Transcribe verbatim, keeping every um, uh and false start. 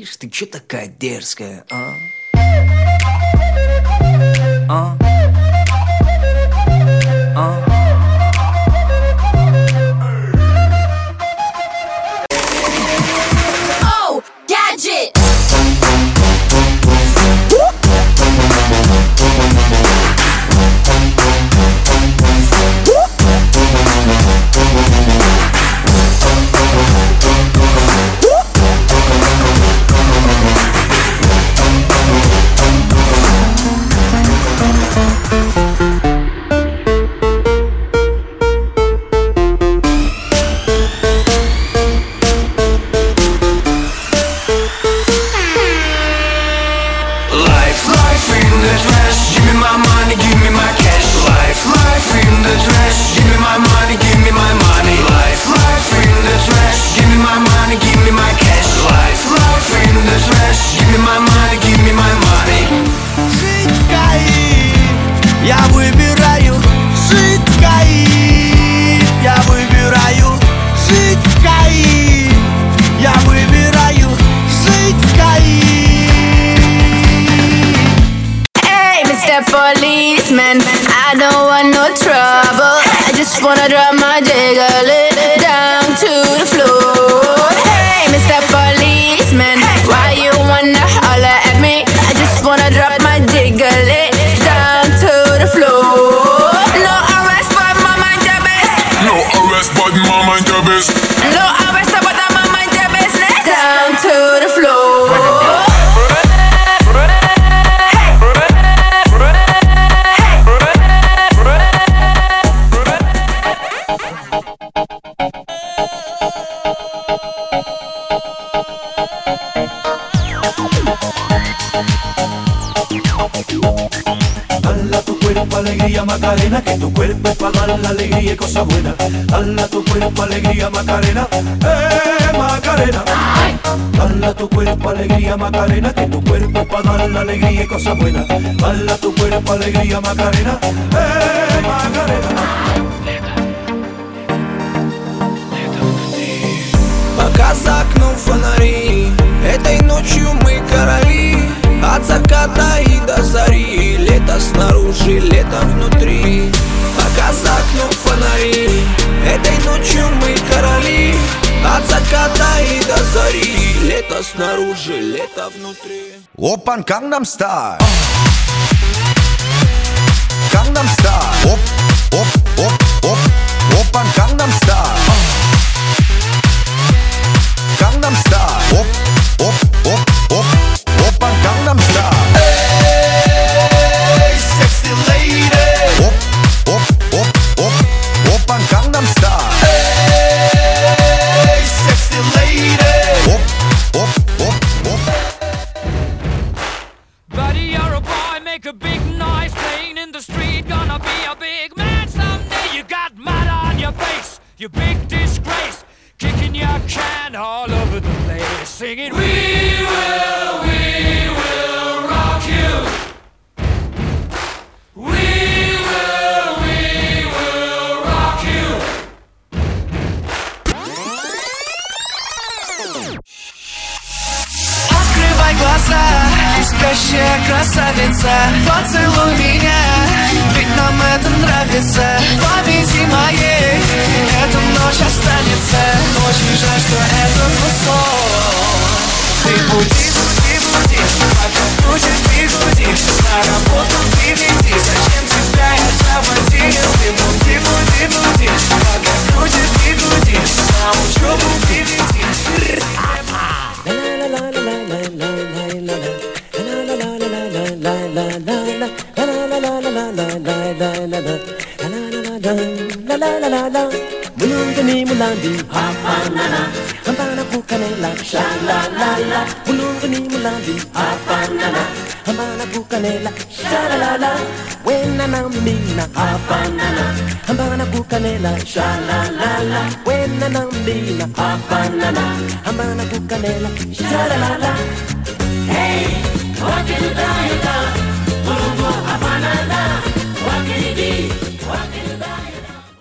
Ишь, ты чё такая дерзкая, а? А? А? Oh, gadget! Я выбираю жить в Каире. Я выбираю жить в Каире. Я выбираю жить в Каире. Hey, Mister Policeman, I don't want no trouble. I just wanna drop my jiggle down to the floor. Hey, Mister Policeman, why you wanna holler at me? I just wanna drop my jiggle down to the floor. No arrest, but my mind your best. No arrest, but my mind your best. No arrest, but my mind your business. Down to the floor. Dale a tu cuerpo alegría Macarena, que tu cuerpo es para dar la alegría y cosas buenas. Dale a tu cuerpo alegría Macarena, eh Macarena. Dale a tu cuerpo alegría Macarena, que tu cuerpo es para dar la alegría y cosas buenas. Dale a tu cuerpo alegría Macarena, eh Macarena. Пока за окном фонари, этой ночью мы короли. От заката и до зари, лето снаружи, лето внутри. Пока за окном фонари, этой ночью мы короли. От заката и до зари, лето снаружи, лето внутри. Опан Gangnam Style. Gangnam Style. Оп, оп, оп, оп. Опан Gangnam Style. Gangnam Style. Оп, оп, оп, оп. Опан Gangnam Style. Hey, sexy lady. Оп, оп, оп, оп. Опан Gangnam Style. Hey, sexy lady. Оп, оп, оп, оп. Buddy, you're a boy, make a big noise, playing in the street, gonna be a big man someday. You got mud on your face, you big disgrace, kicking your can all over the place, singing, we will, we will rock you. We will, we will rock you. Открывай глаза, спящая красавица. Поцелуй меня, ведь нам это нравится. Повези моей, эта ночь останется. Очень жаль, что это был сон. Ты буди, буди, буди, пока крутит бигуди. На работу ты веди, зачем тебя я заводил? Ты буди, буди, буди, пока крутит бигуди. На учебу ты веди. Mulungani mulandi hafanana Hambana kukanela sha la la la Mulungani mulandi hafanana Hambana kukanela sha la la la Wena na mina hafanana Hambana kukanela sha la la la Wena na mina hafanana Hambana kukanela sha la la la Hey, what can you do? Mulungu hafanana What can you do?